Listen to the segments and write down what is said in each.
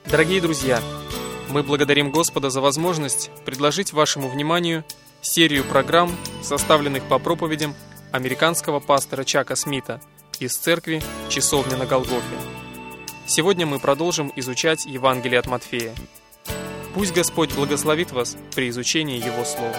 Дорогие друзья, мы благодарим Господа за возможность предложить вашему вниманию серию программ, составленных по проповедям американского пастора Чака Смита из церкви «Часовня на Голгофе». Сегодня мы продолжим изучать Евангелие от Матфея. Пусть Господь благословит вас при изучении Его Слова.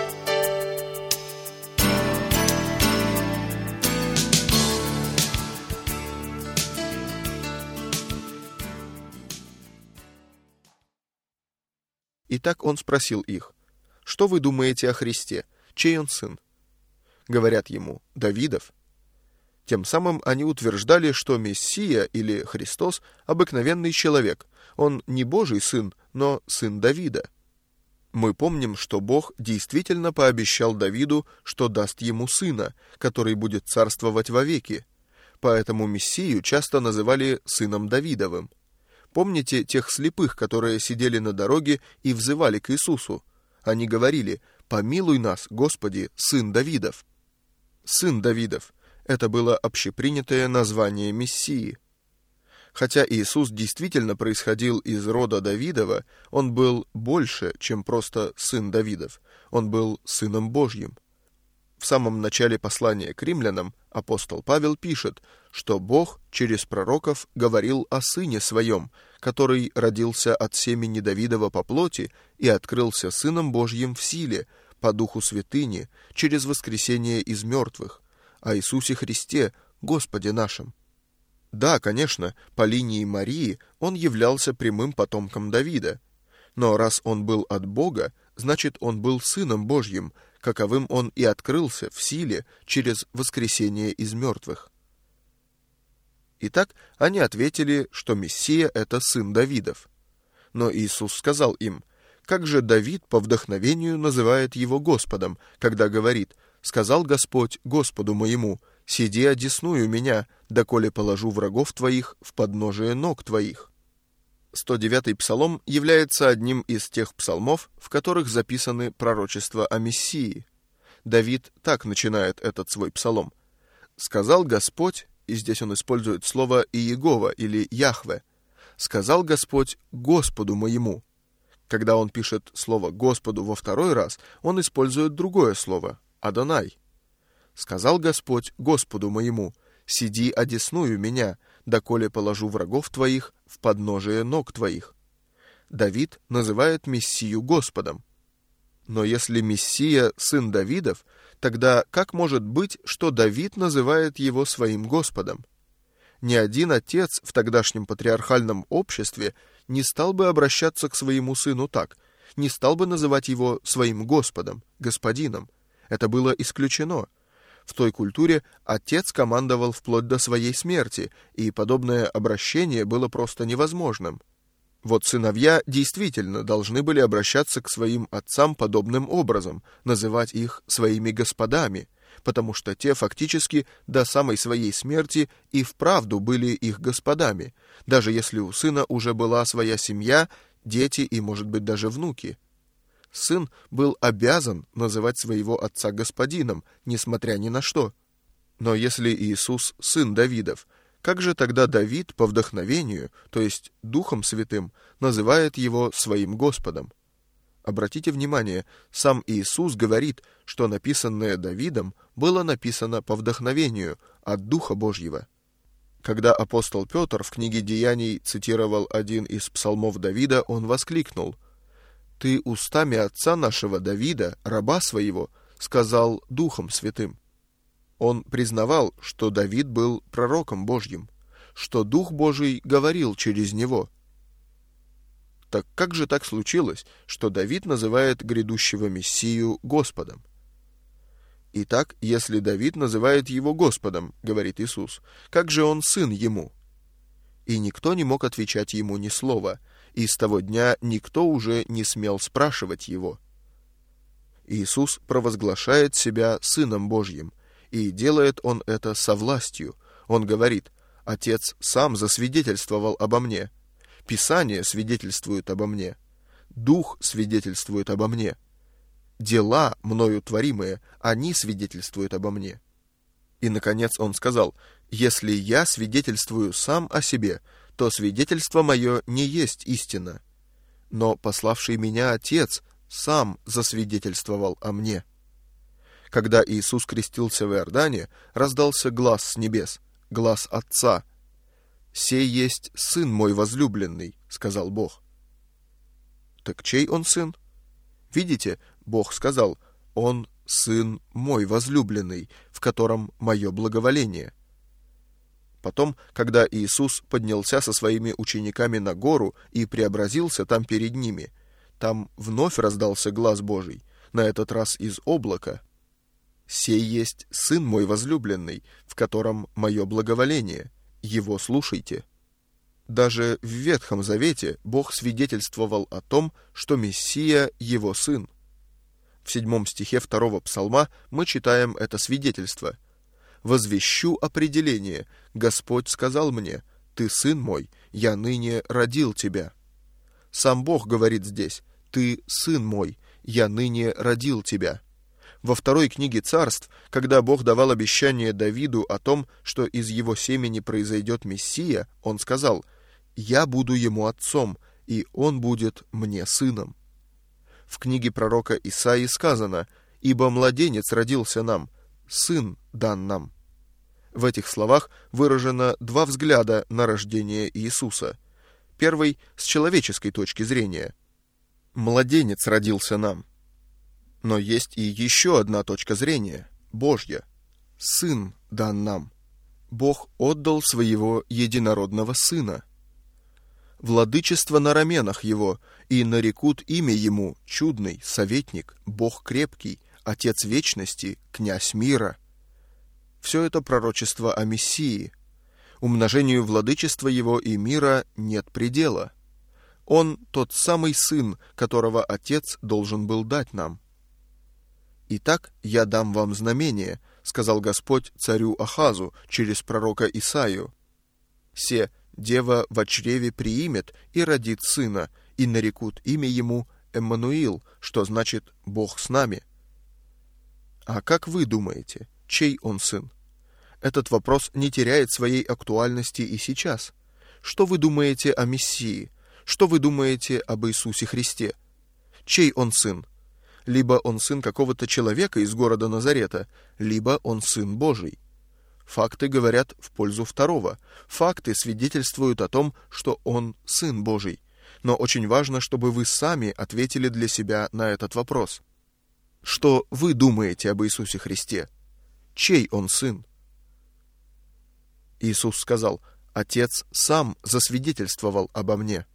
Итак, он спросил их: «Что вы думаете о Христе? Чей он сын?» Говорят ему: «Давидов». Тем самым они утверждали, что Мессия или Христос – обыкновенный человек. Он не Божий сын, но сын Давида. Мы помним, что Бог действительно пообещал Давиду, что даст ему сына, который будет царствовать вовеки. Поэтому Мессию часто называли сыном Давидовым. Помните тех слепых, которые сидели на дороге и взывали к Иисусу? Они говорили: «Помилуй нас, Господи, сын Давидов». Сын Давидов – это было общепринятое название Мессии. Хотя Иисус действительно происходил из рода Давидова, он был больше, чем просто сын Давидов. Он был сыном Божьим. В самом начале послания к римлянам апостол Павел пишет, что Бог через пророков говорил о Сыне Своем, который родился от семени Давидова по плоти и открылся Сыном Божьим в силе, по Духу Святыни, через воскресение из мертвых, о Иисусе Христе, Господе нашим. Да, конечно, по линии Марии он являлся прямым потомком Давида, но раз он был от Бога, значит, он был Сыном Божьим, каковым он и открылся в силе через воскресение из мертвых. Итак, они ответили, что Мессия – это сын Давидов. Но Иисус сказал им: «Как же Давид по вдохновению называет его Господом, когда говорит: „Сказал Господь Господу моему: сиди одесную меня, доколе положу врагов твоих в подножие ног твоих». 109-й псалом является одним из тех псалмов, в которых записаны пророчества о Мессии. Давид так начинает этот свой псалом: «Сказал Господь», и здесь он использует слово «Иегова» или «Яхве», «сказал Господь Господу моему». Когда он пишет слово «Господу» во второй раз, он использует другое слово «Адонай». «Сказал Господь Господу моему: сиди одесную меня, доколе положу врагов твоих в подножие ног твоих». Давид называет Мессию Господом. Но если Мессия сын Давидов, тогда как может быть, что Давид называет его своим Господом? Ни один отец в тогдашнем патриархальном обществе не стал бы обращаться к своему сыну так, не стал бы называть его своим Господом, господином. Это было исключено. В той культуре отец командовал вплоть до своей смерти, и подобное обращение было просто невозможным. Вот сыновья действительно должны были обращаться к своим отцам подобным образом, называть их своими господами, потому что те фактически до самой своей смерти и вправду были их господами, даже если у сына уже была своя семья, дети и, может быть, даже внуки. Сын был обязан называть своего отца господином, несмотря ни на что. Но если Иисус сын Давидов, как же тогда Давид по вдохновению, то есть Духом Святым, называет его своим Господом? Обратите внимание, сам Иисус говорит, что написанное Давидом было написано по вдохновению, от Духа Божьего. Когда апостол Петр в книге Деяний цитировал один из псалмов Давида, он воскликнул: «Ты устами отца нашего Давида, раба своего, сказал Духом Святым». Он признавал, что Давид был пророком Божьим, что Дух Божий говорил через него. Так как же так случилось, что Давид называет грядущего Мессию Господом? Итак, если Давид называет его Господом, говорит Иисус, как же он сын ему? И никто не мог отвечать ему ни слова, и с того дня никто уже не смел спрашивать его. Иисус провозглашает себя Сыном Божьим, и делает он это со властью. Он говорит: «Отец сам засвидетельствовал обо мне. Писание свидетельствует обо мне. Дух свидетельствует обо мне. Дела, мною творимые, они свидетельствуют обо мне». И, наконец, он сказал: «Если я свидетельствую сам о себе, то свидетельство мое не есть истина. Но пославший меня Отец сам засвидетельствовал о мне». Когда Иисус крестился в Иордане, раздался глас с небес, глас Отца. «Сей есть Сын мой возлюбленный», — сказал Бог. Так чей он сын? Видите, Бог сказал: «Он Сын мой возлюбленный, в котором мое благоволение». Потом, когда Иисус поднялся со своими учениками на гору и преобразился там перед ними, там вновь раздался глас Божий, на этот раз из облака: «Сей есть Сын мой возлюбленный, в котором мое благоволение, его слушайте». Даже в Ветхом Завете Бог свидетельствовал о том, что Мессия — его Сын. В 7 стихе 2 Псалма мы читаем это свидетельство: «Возвещу определение. Господь сказал мне: Ты сын мой, я ныне родил тебя». Сам Бог говорит здесь: «Ты сын мой, я ныне родил тебя». Во 2 книге Царств, когда Бог давал обещание Давиду о том, что из его семени произойдет Мессия, он сказал: «Я буду ему отцом, и он будет мне сыном». В книге пророка Исаии сказано: «Ибо младенец родился нам, сын дан нам». В этих словах выражено два взгляда на рождение Иисуса. Первый — с человеческой точки зрения. Младенец родился нам. Но есть и еще одна точка зрения, Божья. Сын дан нам. Бог отдал своего единородного Сына. Владычество на раменах его, и нарекут имя ему чудный, советник, Бог крепкий, Отец вечности, князь мира. Все это пророчество о Мессии. Умножению владычества его и мира нет предела. Он тот самый Сын, которого Отец должен был дать нам. «Итак, я дам вам знамение», — сказал Господь царю Ахазу через пророка Исаию. «Се, дева во чреве приимет и родит сына, и нарекут имя ему Эммануил, что значит «Бог с нами». А как вы думаете, чей он сын? Этот вопрос не теряет своей актуальности и сейчас. Что вы думаете о Мессии? Что вы думаете об Иисусе Христе? Чей он сын? Либо он сын какого-то человека из города Назарета, либо он сын Божий. Факты говорят в пользу второго. Факты свидетельствуют о том, что он сын Божий. Но очень важно, чтобы вы сами ответили для себя на этот вопрос. Что вы думаете об Иисусе Христе? Чей он сын? Иисус сказал: «Отец сам засвидетельствовал обо мне».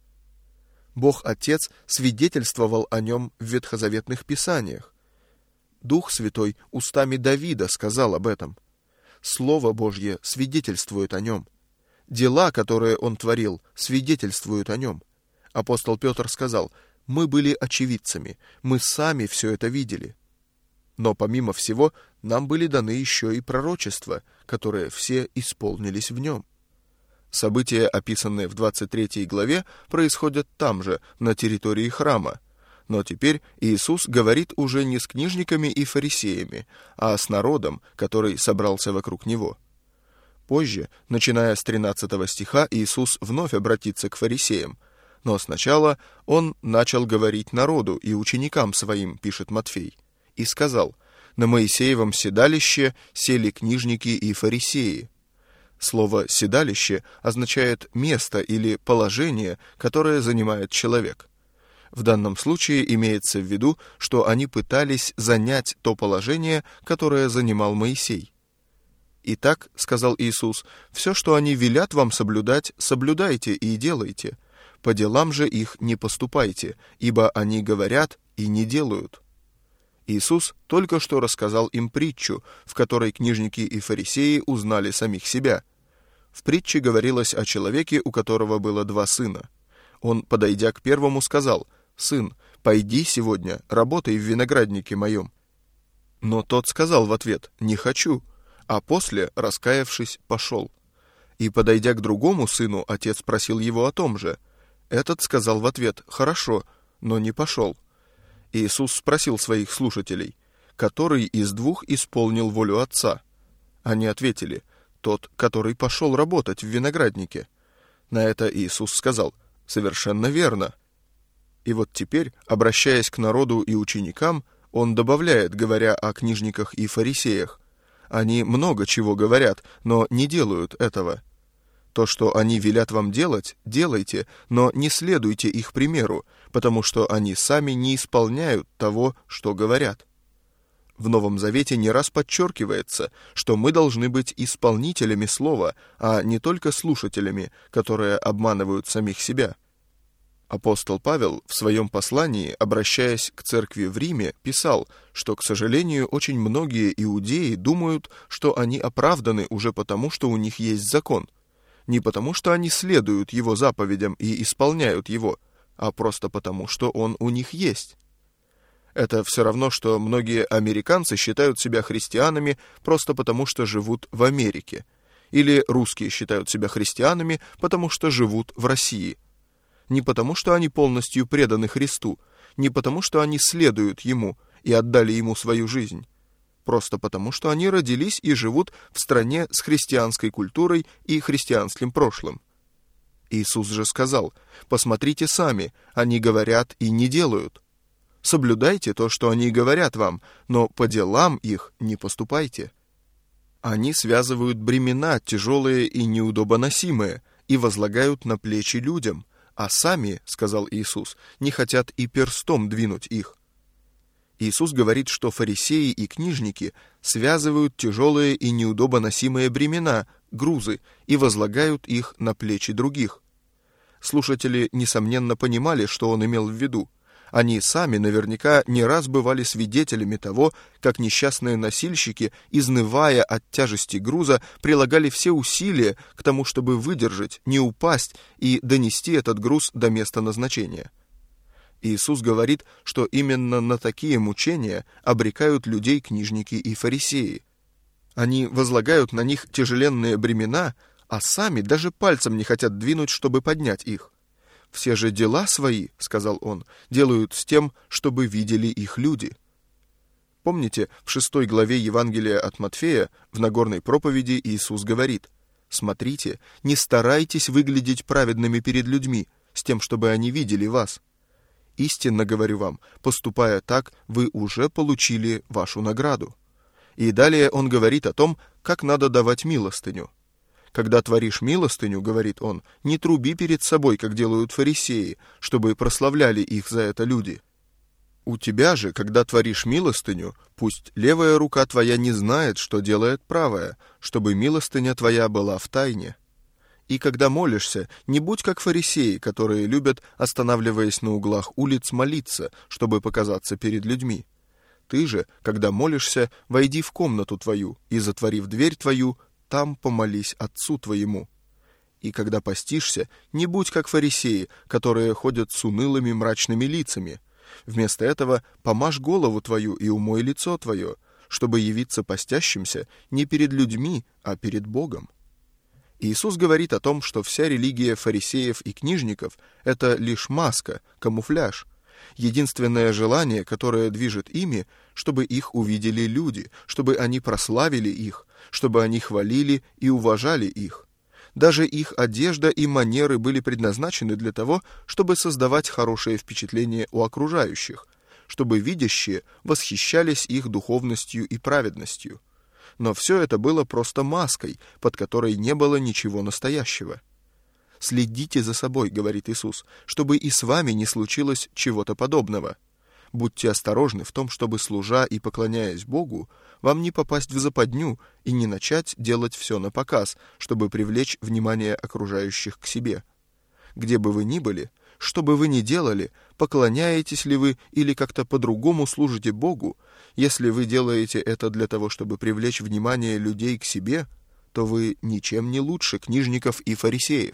Бог Отец свидетельствовал о нем в ветхозаветных писаниях. Дух Святой устами Давида сказал об этом. Слово Божье свидетельствует о нем. Дела, которые он творил, свидетельствуют о нем. Апостол Петр сказал: «Мы были очевидцами, мы сами все это видели». Но помимо всего, нам были даны еще и пророчества, которые все исполнились в нем. События, описанные в 23 главе, происходят там же, на территории храма. Но теперь Иисус говорит уже не с книжниками и фарисеями, а с народом, который собрался вокруг Него. Позже, начиная с 13 стиха, Иисус вновь обратится к фарисеям. Но сначала Он начал говорить народу и ученикам Своим, пишет Матфей, и сказал: «На Моисеевом седалище сели книжники и фарисеи». Слово «седалище» означает место или положение, которое занимает человек. В данном случае имеется в виду, что они пытались занять то положение, которое занимал Моисей. «Итак, — сказал Иисус, — все, что они велят вам соблюдать, соблюдайте и делайте. По делам же их не поступайте, ибо они говорят и не делают». Иисус только что рассказал им притчу, в которой книжники и фарисеи узнали самих себя. В притче говорилось о человеке, у которого было 2 сына. Он, подойдя к первому, сказал: «Сын, пойди сегодня, работай в винограднике моем». Но тот сказал в ответ: «Не хочу», а после, раскаявшись, пошел. И, подойдя к другому сыну, отец просил его о том же. Этот сказал в ответ: «Хорошо», но не пошел. Иисус спросил своих слушателей: «Который из 2 исполнил волю отца?» Они ответили: «Тот, который пошел работать в винограднике». На это Иисус сказал: «Совершенно верно». И вот теперь, обращаясь к народу и ученикам, Он добавляет, говоря о книжниках и фарисеях: «Они много чего говорят, но не делают этого. То, что они велят вам делать, делайте, но не следуйте их примеру, потому что они сами не исполняют того, что говорят». В Новом Завете не раз подчеркивается, что мы должны быть исполнителями слова, а не только слушателями, которые обманывают самих себя. Апостол Павел в своем послании, обращаясь к церкви в Риме, писал, что, к сожалению, очень многие иудеи думают, что они оправданы уже потому, что у них есть закон. Не потому, что они следуют его заповедям и исполняют его, а просто потому, что он у них есть. Это все равно, что многие американцы считают себя христианами просто потому, что живут в Америке. Или русские считают себя христианами, потому что живут в России. Не потому, что они полностью преданы Христу, не потому, что они следуют Ему и отдали Ему свою жизнь. Просто потому, что они родились и живут в стране с христианской культурой и христианским прошлым. Иисус же сказал: «Посмотрите сами, они говорят и не делают. Соблюдайте то, что они говорят вам, но по делам их не поступайте». Они связывают бремена, тяжелые и неудобоносимые, и возлагают на плечи людям, а сами, сказал Иисус, не хотят и перстом двинуть их. Иисус говорит, что фарисеи и книжники связывают тяжелые и неудобоносимые бремена, грузы, и возлагают их на плечи других. Слушатели, несомненно, понимали, что он имел в виду. Они сами наверняка не раз бывали свидетелями того, как несчастные носильщики, изнывая от тяжести груза, прилагали все усилия к тому, чтобы выдержать, не упасть и донести этот груз до места назначения. Иисус говорит, что именно на такие мучения обрекают людей книжники и фарисеи. Они возлагают на них тяжеленные бремена, а сами даже пальцем не хотят двинуть, чтобы поднять их. «Все же дела свои, — сказал он, — делают с тем, чтобы видели их люди». Помните, в 6 главе Евангелия от Матфея в Нагорной проповеди Иисус говорит: «Смотрите, не старайтесь выглядеть праведными перед людьми, с тем, чтобы они видели вас. Истинно говорю вам, поступая так, вы уже получили вашу награду». И далее он говорит о том, как надо давать милостыню. «Когда творишь милостыню, — говорит он, — не труби перед собой, как делают фарисеи, чтобы прославляли их за это люди. У тебя же, когда творишь милостыню, пусть левая рука твоя не знает, что делает правая, чтобы милостыня твоя была в тайне. И когда молишься, не будь как фарисеи, которые любят, останавливаясь на углах улиц, молиться, чтобы показаться перед людьми. Ты же, когда молишься, войди в комнату твою и, затворив дверь твою, там помолись Отцу твоему. И когда постишься, не будь как фарисеи, которые ходят с унылыми мрачными лицами. Вместо этого помажь голову твою и умой лицо твое, чтобы явиться постящимся не перед людьми, а перед Богом». Иисус говорит о том, что вся религия фарисеев и книжников — это лишь маска, камуфляж. Единственное желание, которое движет ими, чтобы их увидели люди, чтобы они прославили их, чтобы они хвалили и уважали их. Даже их одежда и манеры были предназначены для того, чтобы создавать хорошее впечатление у окружающих, чтобы видящие восхищались их духовностью и праведностью. Но все это было просто маской, под которой не было ничего настоящего. «Следите за собой, — говорит Иисус, — чтобы и с вами не случилось чего-то подобного. Будьте осторожны в том, чтобы, служа и поклоняясь Богу, вам не попасть в западню и не начать делать все напоказ, чтобы привлечь внимание окружающих к себе. Где бы вы ни были, что бы вы ни делали, поклоняетесь ли вы или как-то по-другому служите Богу, если вы делаете это для того, чтобы привлечь внимание людей к себе, то вы ничем не лучше книжников и фарисеев.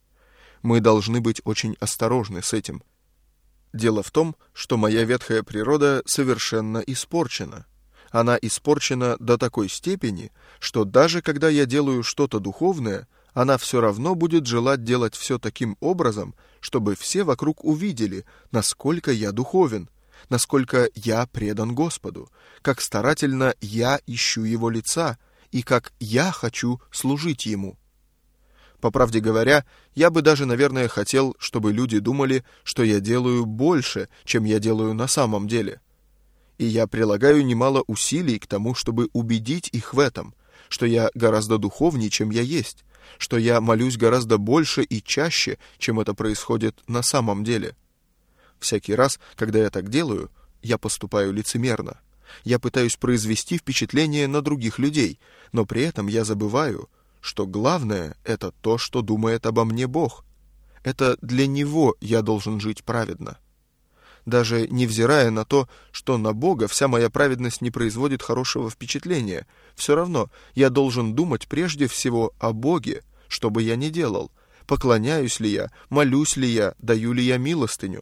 Мы должны быть очень осторожны с этим. Дело в том, что моя ветхая природа совершенно испорчена. Она испорчена до такой степени, что даже когда я делаю что-то духовное, она все равно будет желать делать все таким образом, чтобы все вокруг увидели, насколько я духовен, насколько я предан Господу, как старательно я ищу Его лица и как я хочу служить Ему. По правде говоря, я бы даже, наверное, хотел, чтобы люди думали, что я делаю больше, чем я делаю на самом деле. И я прилагаю немало усилий к тому, чтобы убедить их в этом, что я гораздо духовнее, чем я есть, что я молюсь гораздо больше и чаще, чем это происходит на самом деле. Всякий раз, когда я так делаю, я поступаю лицемерно. Я пытаюсь произвести впечатление на других людей, но при этом я забываю, что главное — это то, что думает обо мне Бог. Это для Него я должен жить праведно. Даже невзирая на то, что на Бога вся моя праведность не производит хорошего впечатления, все равно я должен думать прежде всего о Боге, что бы я ни делал, поклоняюсь ли я, молюсь ли я, даю ли я милостыню.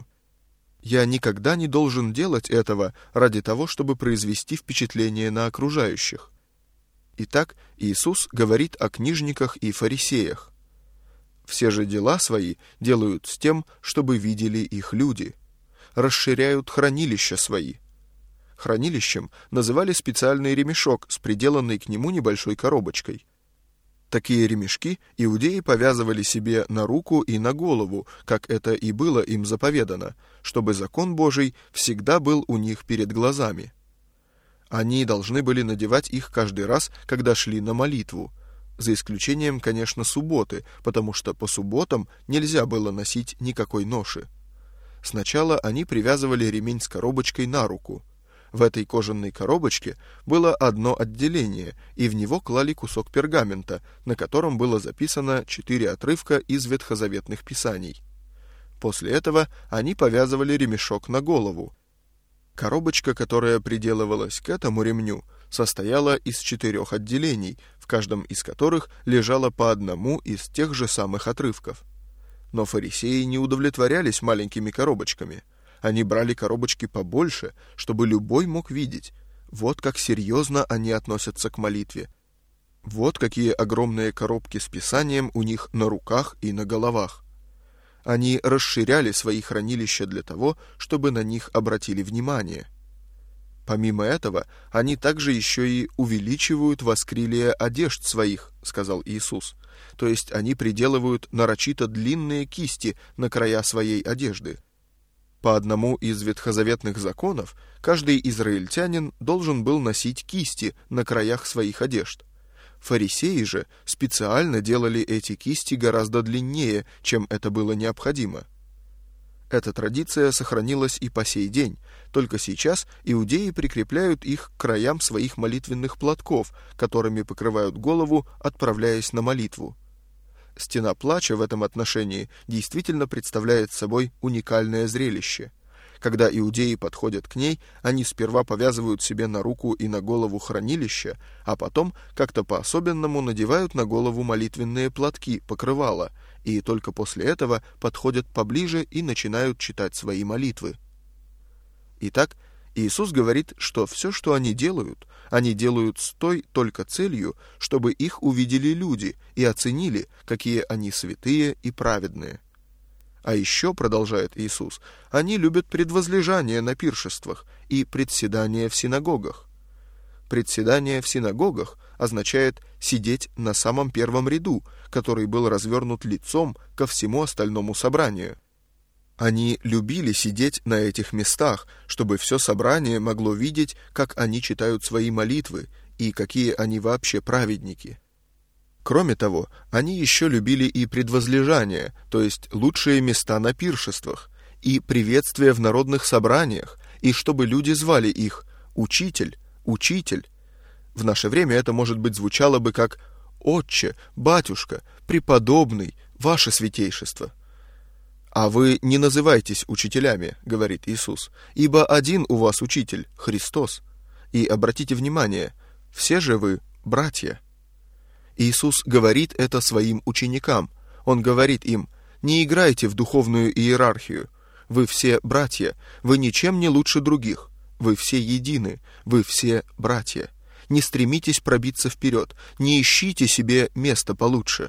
Я никогда не должен делать этого ради того, чтобы произвести впечатление на окружающих. Итак, Иисус говорит о книжниках и фарисеях. Все же дела свои делают с тем, чтобы видели их люди. Расширяют хранилища свои. Хранилищем называли специальный ремешок с приделанной к нему небольшой коробочкой. Такие ремешки иудеи повязывали себе на руку и на голову, как это и было им заповедано, чтобы закон Божий всегда был у них перед глазами. Они должны были надевать их каждый раз, когда шли на молитву, за исключением, конечно, субботы, потому что по субботам нельзя было носить никакой ноши. Сначала они привязывали ремень с коробочкой на руку. В этой кожаной коробочке было одно отделение, и в него клали кусок пергамента, на котором было записано 4 отрывка из ветхозаветных писаний. После этого они повязывали ремешок на голову. Коробочка, которая приделывалась к этому ремню, состояла из 4 отделений, в каждом из которых лежало по одному из тех же самых отрывков. Но фарисеи не удовлетворялись маленькими коробочками. Они брали коробочки побольше, чтобы любой мог видеть. Вот как серьезно они относятся к молитве. Вот какие огромные коробки с писанием у них на руках и на головах. Они расширяли свои хранилища для того, чтобы на них обратили внимание. Помимо этого, они также еще и увеличивают воскрилие одежд своих, сказал Иисус. То есть они приделывают нарочито длинные кисти на края своей одежды. По одному из ветхозаветных законов, каждый израильтянин должен был носить кисти на краях своих одежд. Фарисеи же специально делали эти кисти гораздо длиннее, чем это было необходимо. Эта традиция сохранилась и по сей день, только сейчас иудеи прикрепляют их к краям своих молитвенных платков, которыми покрывают голову, отправляясь на молитву. Стена плача в этом отношении действительно представляет собой уникальное зрелище. Когда иудеи подходят к ней, они сперва повязывают себе на руку и на голову хранилище, а потом как-то по-особенному надевают на голову молитвенные платки, покрывала, и только после этого подходят поближе и начинают читать свои молитвы. Итак, Иисус говорит, что все, что они делают с той только целью, чтобы их увидели люди и оценили, какие они святые и праведные. А еще, продолжает Иисус, они любят предвозлежание на пиршествах и председание в синагогах. Председание в синагогах означает сидеть на самом первом ряду, который был развернут лицом ко всему остальному собранию. Они любили сидеть на этих местах, чтобы все собрание могло видеть, как они читают свои молитвы и какие они вообще праведники. Кроме того, они еще любили и предвозлежание, то есть лучшие места на пиршествах, и приветствия в народных собраниях, и чтобы люди звали их «Учитель», «Учитель». В наше время это, может быть, звучало бы как «Отче», «Батюшка», «Преподобный», «Ваше святейшество». «А вы не называйтесь учителями», — говорит Иисус, «ибо один у вас учитель, Христос. И обратите внимание, все же вы братья». Иисус говорит это своим ученикам. Он говорит им: «Не играйте в духовную иерархию. Вы все братья, вы ничем не лучше других. Вы все едины, вы все братья. Не стремитесь пробиться вперед, не ищите себе места получше».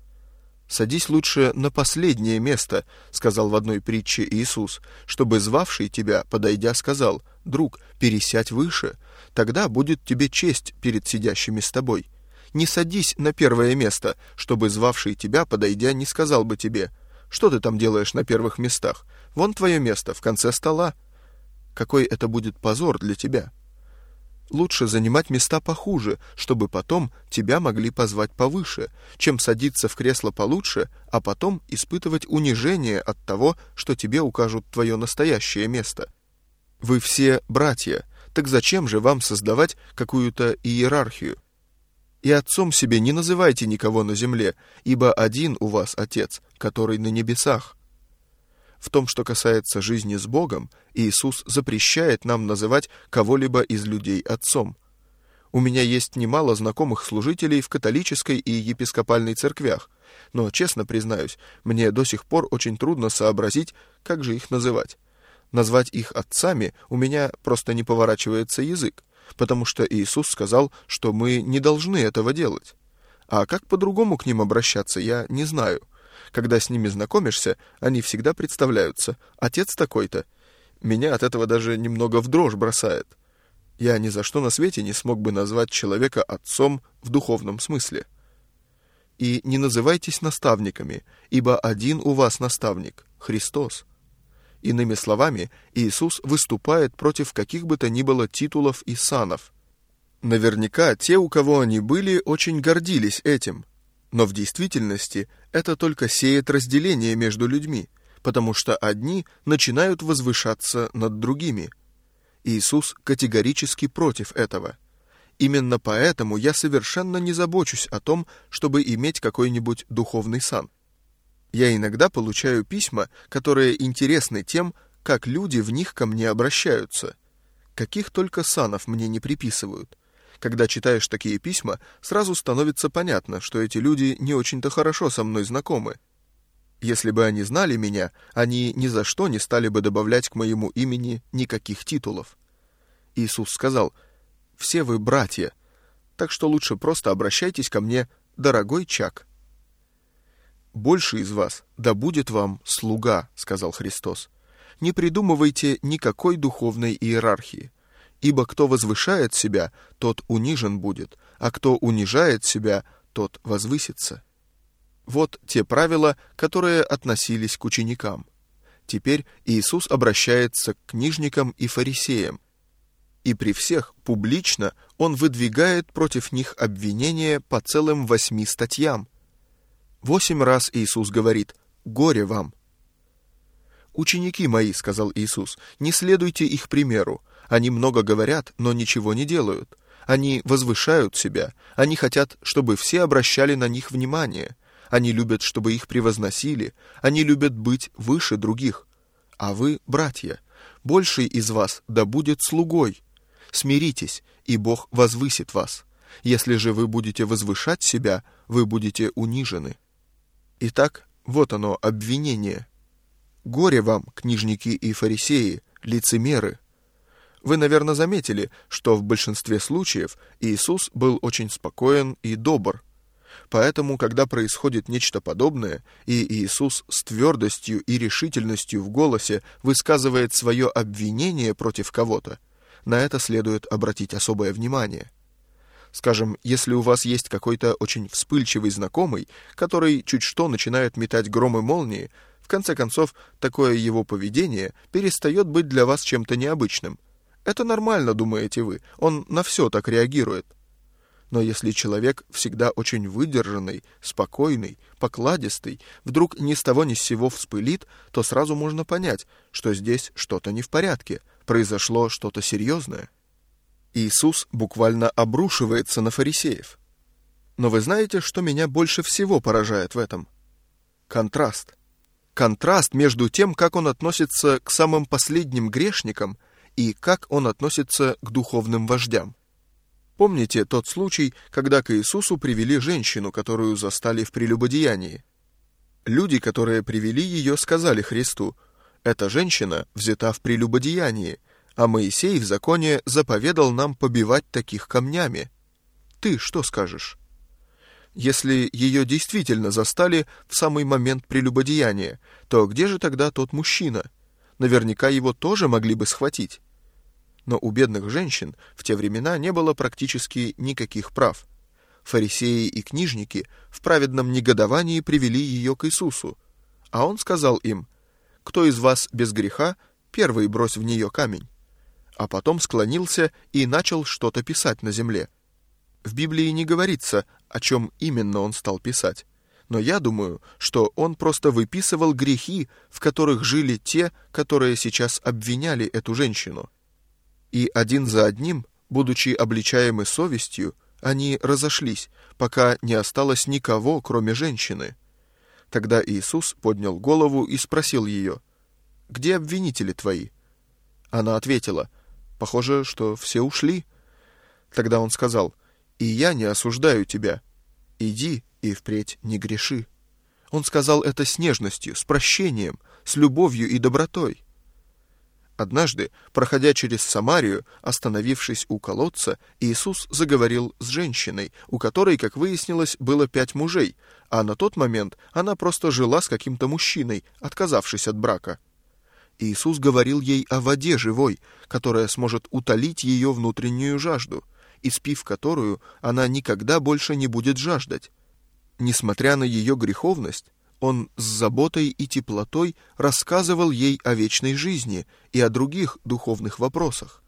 «Садись лучше на последнее место», — сказал в одной притче Иисус, «чтобы звавший тебя, подойдя, сказал: друг, пересядь выше, тогда будет тебе честь перед сидящими с тобой. Не садись на первое место, чтобы звавший тебя, подойдя, не сказал бы тебе: «Что ты там делаешь на первых местах? Вон твое место, в конце стола». Какой это будет позор для тебя? Лучше занимать места похуже, чтобы потом тебя могли позвать повыше, чем садиться в кресло получше, а потом испытывать унижение от того, что тебе укажут твое настоящее место. Вы все братья, так зачем же вам создавать какую-то иерархию? И отцом себе не называйте никого на земле, ибо один у вас Отец, который на небесах. В том, что касается жизни с Богом, Иисус запрещает нам называть кого-либо из людей отцом. У меня есть немало знакомых служителей в католической и епископальной церквях, но, честно признаюсь, мне до сих пор очень трудно сообразить, как же их называть. Назвать их отцами у меня просто не поворачивается язык, потому что Иисус сказал, что мы не должны этого делать. А как по-другому к ним обращаться, я не знаю. Когда с ними знакомишься, они всегда представляются: «Отец такой-то». Меня от этого даже немного в дрожь бросает. Я ни за что на свете не смог бы назвать человека отцом в духовном смысле. И не называйтесь наставниками, ибо один у вас наставник — Христос. Иными словами, Иисус выступает против каких бы то ни было титулов и санов. Наверняка те, у кого они были, очень гордились этим. Но в действительности это только сеет разделение между людьми, потому что одни начинают возвышаться над другими. Иисус категорически против этого. Именно поэтому я совершенно не забочусь о том, чтобы иметь какой-нибудь духовный сан. Я иногда получаю письма, которые интересны тем, как люди в них ко мне обращаются. Каких только санов мне не приписывают. Когда читаешь такие письма, сразу становится понятно, что эти люди не очень-то хорошо со мной знакомы. Если бы они знали меня, они ни за что не стали бы добавлять к моему имени никаких титулов. Иисус сказал: «Все вы братья, так что лучше просто обращайтесь ко мне, дорогой Чак». «Больше из вас да будет вам слуга», — сказал Христос. «Не придумывайте никакой духовной иерархии. Ибо кто возвышает себя, тот унижен будет, а кто унижает себя, тот возвысится». Вот те правила, которые относились к ученикам. Теперь Иисус обращается к книжникам и фарисеям. И при всех публично Он выдвигает против них обвинения по целым 8 статьям. 8 раз Иисус говорит: «Горе вам». «Ученики мои, — сказал Иисус, — не следуйте их примеру. Они много говорят, но ничего не делают. Они возвышают себя. Они хотят, чтобы все обращали на них внимание. Они любят, чтобы их превозносили. Они любят быть выше других. А вы, братья, больший из вас да будет слугой. Смиритесь, и Бог возвысит вас. Если же вы будете возвышать себя, вы будете унижены». Итак, вот оно, обвинение. «Горе вам, книжники и фарисеи, лицемеры». Вы, наверное, заметили, что в большинстве случаев Иисус был очень спокоен и добр. Поэтому, когда происходит нечто подобное, и Иисус с твердостью и решительностью в голосе высказывает свое обвинение против кого-то, на это следует обратить особое внимание. Скажем, если у вас есть какой-то очень вспыльчивый знакомый, который чуть что начинает метать гром и молнии, в конце концов, такое его поведение перестает быть для вас чем-то необычным. Это нормально, думаете вы, он на все так реагирует. Но если человек всегда очень выдержанный, спокойный, покладистый, вдруг ни с того ни с сего вспылит, то сразу можно понять, что здесь что-то не в порядке, произошло что-то серьезное. Иисус буквально обрушивается на фарисеев. Но вы знаете, что меня больше всего поражает в этом? Контраст. Контраст между тем, как он относится к самым последним грешникам, и как он относится к духовным вождям. Помните тот случай, когда к Иисусу привели женщину, которую застали в прелюбодеянии? Люди, которые привели ее, сказали Христу: «Эта женщина взята в прелюбодеянии, а Моисей в законе заповедал нам побивать таких камнями. Ты что скажешь?» Если ее действительно застали в самый момент прелюбодеяния, то где же тогда тот мужчина? Наверняка его тоже могли бы схватить. Но у бедных женщин в те времена не было практически никаких прав. Фарисеи и книжники в праведном негодовании привели ее к Иисусу, а он сказал им: «Кто из вас без греха, первый брось в нее камень». А потом склонился и начал что-то писать на земле. В Библии не говорится, о чем именно он стал писать, но я думаю, что он просто выписывал грехи, в которых жили те, которые сейчас обвиняли эту женщину. И один за одним, будучи обличаемы совестью, они разошлись, пока не осталось никого, кроме женщины. Тогда Иисус поднял голову и спросил ее: «Где обвинители твои?» Она ответила: «Похоже, что все ушли». Тогда он сказал: «И я не осуждаю тебя. Иди и впредь не греши». Он сказал это с нежностью, с прощением, с любовью и добротой. Однажды, проходя через Самарию, остановившись у колодца, Иисус заговорил с женщиной, у которой, как выяснилось, было 5 мужей, а на тот момент она просто жила с каким-то мужчиной, отказавшись от брака. Иисус говорил ей о воде живой, которая сможет утолить ее внутреннюю жажду, испив которую она никогда больше не будет жаждать. Несмотря на ее греховность, он с заботой и теплотой рассказывал ей о вечной жизни и о других духовных вопросах.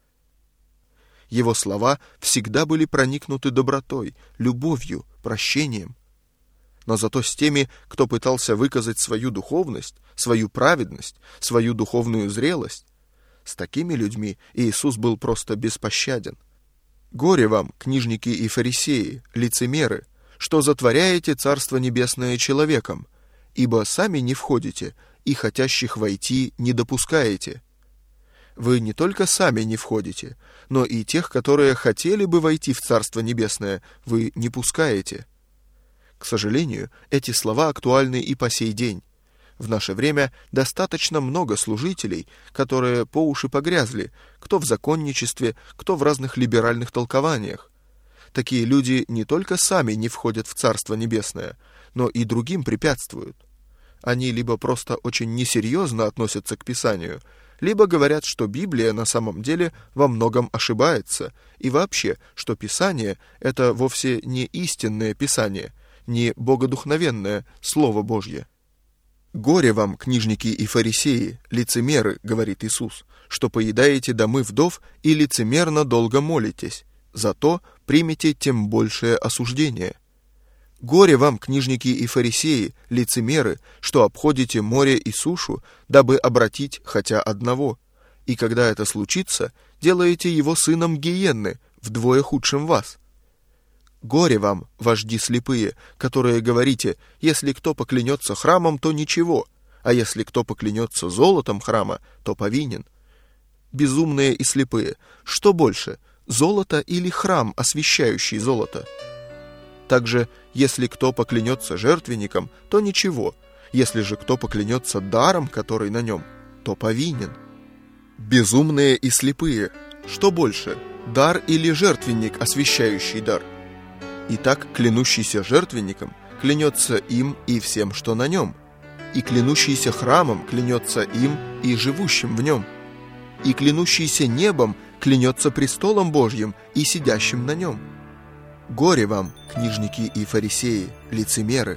Его слова всегда были проникнуты добротой, любовью, прощением. Но зато с теми, кто пытался выказать свою духовность, свою праведность, свою духовную зрелость, с такими людьми Иисус был просто беспощаден. «Горе вам, книжники и фарисеи, лицемеры, что затворяете Царство Небесное человеком, ибо сами не входите, и хотящих войти не допускаете». Вы не только сами не входите, но и тех, которые хотели бы войти в Царство Небесное, вы не пускаете. К сожалению, эти слова актуальны и по сей день. В наше время достаточно много служителей, которые по уши погрязли, кто в законничестве, кто в разных либеральных толкованиях. Такие люди не только сами не входят в Царство Небесное, но и другим препятствуют. Они либо просто очень несерьезно относятся к Писанию, либо говорят, что Библия на самом деле во многом ошибается, и вообще, что Писание — это вовсе не истинное Писание, не богодухновенное Слово Божье. «Горе вам, книжники и фарисеи, лицемеры, — говорит Иисус, — что поедаете домы вдов и лицемерно долго молитесь, зато примите тем большее осуждение. Горе вам, книжники и фарисеи, лицемеры, что обходите море и сушу, дабы обратить хотя одного, и когда это случится, делаете его сыном гиенны, вдвое худшим вас. Горе вам, вожди слепые, которые говорите: если кто поклянется храмом, то ничего, а если кто поклянется золотом храма, то повинен. Безумные и слепые, что больше, золото или храм, освящающий золото? Также, если кто поклянется жертвенником, то ничего, если же кто поклянется даром, который на нем, то повинен. Безумные и слепые, что больше, дар или жертвенник, освящающий дар? Итак, клянущийся жертвенником клянется им и всем, что на нем, и клянущийся храмом клянется им и живущим в нем, и клянущийся небом клянется престолом Божьим и сидящим на нем. Горе вам, книжники и фарисеи, лицемеры!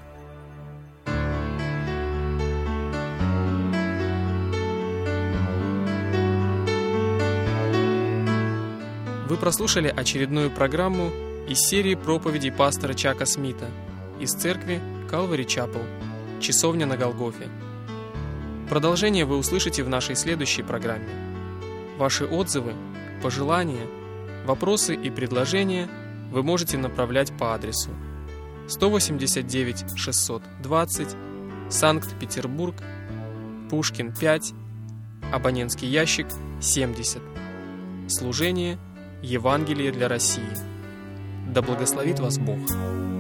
Вы прослушали очередную программу из серии проповедей пастора Чака Смита из церкви Calvary Chapel, Часовня на Голгофе. Продолжение вы услышите в нашей следующей программе. Ваши отзывы, пожелания, вопросы и предложения вы можете направлять по адресу 189 620, Санкт-Петербург, Пушкин 5, абонентский ящик 70. Служение Евангелие для России. Да благословит вас Бог!